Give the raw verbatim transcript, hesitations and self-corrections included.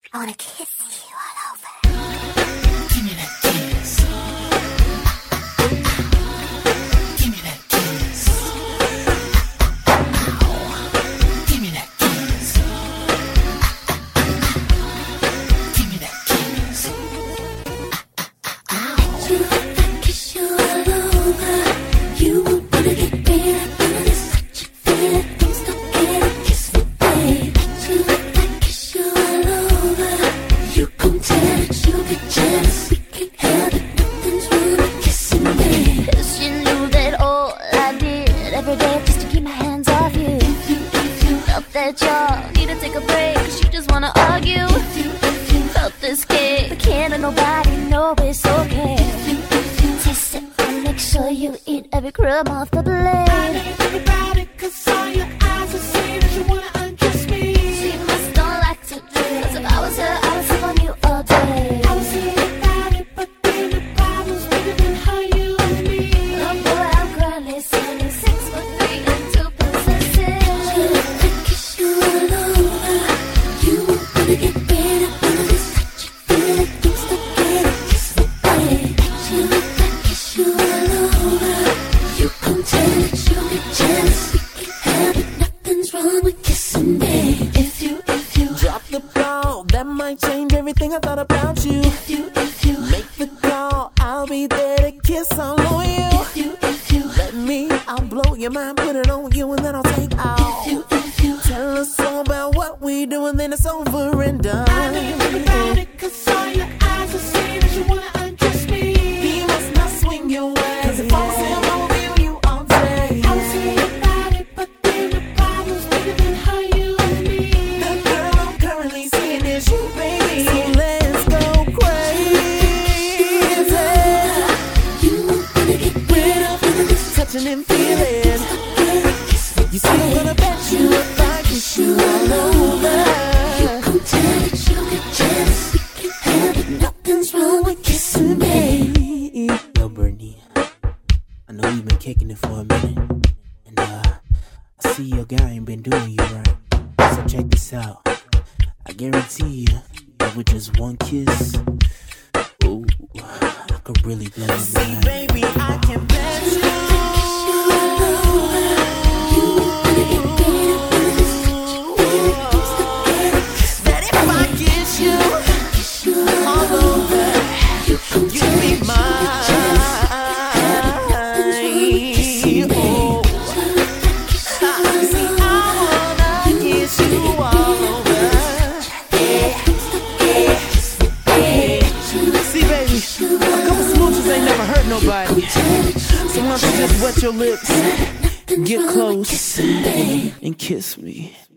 I wanna kiss you all over. Give me that kiss. Give me that kiss. Ow. Give me that kiss. Give me that kiss. Ow. You I kiss you all over. You won't wanna get better. But it's such a feeling. Don't stop getting kiss me, babe. You I kiss you all over. You gon' tell it, you get jealous. We can't help it, nothing's wrong with kissing me. 'Cause you knew that all I did every day just to keep my hands off you. If you, if you felt that y'all need to take a break 'cause you just wanna argue. If you, if you felt this kick, but can't let nobody know it's okay. If you, if you taste it and make sure you eat every crumb off the blade. I ain't think about it 'cause all your eyes are saying that you wanna undress me. She must don't like to drink. 'Cause if I was her, I would sip on you all day. I was saying about it, but then the problem's bigger than how you and me. Oh boy, I'm currently standing six foot three and two possessive. I kiss you all over. You won't wanna get better, but it's such a feeling. Don't stop getting kiss me, babe. You I kiss you all over. You gon' tell it, you get jealous. We can't help it, nothing's wrong with kissing me. If you, if you drop the ball, that might change everything I thought about you. If you, if you make the call, I'll be there to kiss all on you. If you, if you let me, I'll blow your mind, put it on you, and then I'll take off. If you, if you tell us all about what we do, and then it's over and done. I didn't think about it 'cause all your eyes are saying that you wanna undress me. He must not swing your way 'cause if I was him, I would be you all day. I was saying about it, but then the problem's bigger than how you and me. The girl I'm currently seeing is you, baby. So let's go crazy. You won't wanna get rid of this. Touching and feeling. You still gonna bet you if I kiss you all over. You gon' tell it, you get jealous. We can't help it, nothing's wrong with kissing me. Yo, Brittany, I know you've been kicking it for a minute, and uh, I see your guy ain't been doing you right. So check this out. I guarantee you that with just one kiss, ooh, I could really blow your See, mind. baby, I can bet you. That if I kiss you all over, you'll be mine. Oh. See, I wanna kiss you all over. See, baby, a couple smooches ain't never hurt nobody. So why don't you just wet your lips, get close, and kiss me.